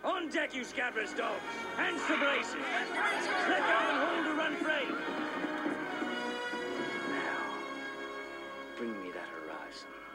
On deck, you scabrous dogs! Hands to braces! Let go and hold to run frame! Now, bring me that horizon.